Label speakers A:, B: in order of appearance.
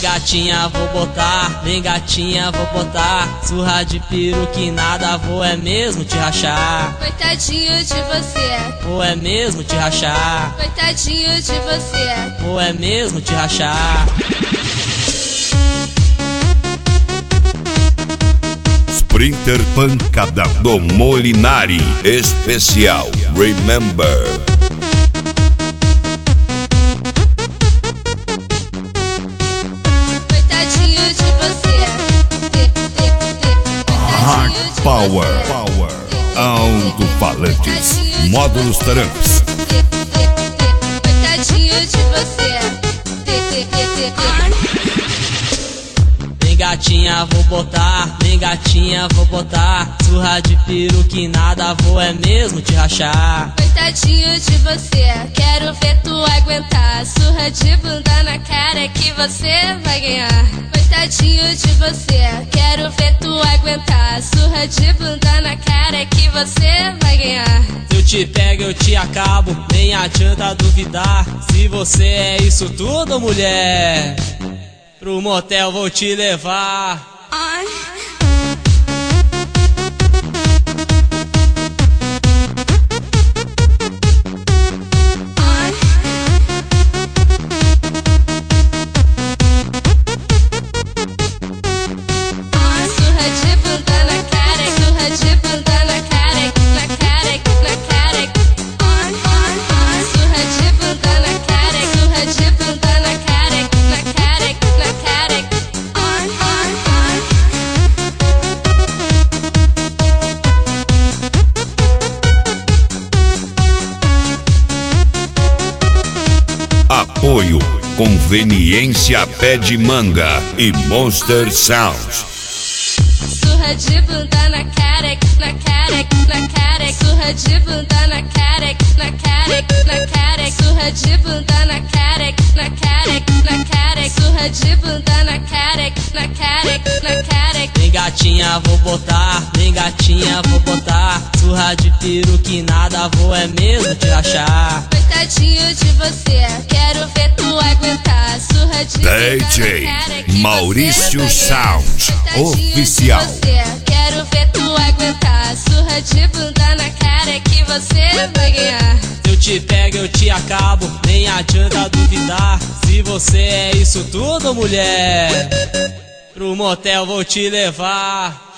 A: gatinha, vou botar, vem gatinha, vou botar. Surra de peru que nada, vou é mesmo te rachar.
B: Coitadinho de você,
A: Vou é mesmo te rachar.
B: coitadinho de você.
A: Vou é mesmo te rachar.
C: Sprinter Pancada do Molinari especial Remember.
B: Coitadinho de você.
C: Hard Power. Alto-falantes. Módulos Tramps.
B: Coitadinho de você.
A: Vem gatinha, vou botar, vem gatinha, vou botar. Surra de peru que nada, vou é mesmo te rachar.
B: Coitadinho de você, quero ver tu aguentar. Surra de bunda na cara que você vai ganhar. Coitadinho de você, quero ver tu aguentar. Surra de bunda na cara que você vai ganhar.
A: Se eu te pego, eu te acabo, nem adianta duvidar. Se você é isso tudo, mulher, pro motel vou te levar.
B: Ai. Surra de bunda na cara, surra de bunda na cara, na cara, na cara. Surra de bunda na cara, surra de bunda na cara, na cara, na cara.
C: Apoio Conveniência Pé de Manga e Monster Sounds.
B: Surra de bunda na cara, na cara, na cara. Surra de bunda na cara, na cara, na cara. Surra de bunda na cara, na cara, na cara. Surra de bunda na cara, na cara, na cara.
A: Vem gatinha, vou botar, vem gatinha, vou botar. Surra de peru que nada, vou é mesmo te rachar.
B: Coitadinho de você, quero ver tu aguentar. Surra de
C: DJ
B: bunda na cara que
C: Maurício
B: você vai ganhar.
C: Sound
B: Coitadinho
C: Oficial.
B: de você, quero ver tu aguentar. Surra de bunda na cara que você vai ganhar.
A: Se eu te pego, eu te acabo, nem adianta duvidar. Se você é isso tudo, mulher, pro motel vou te levar.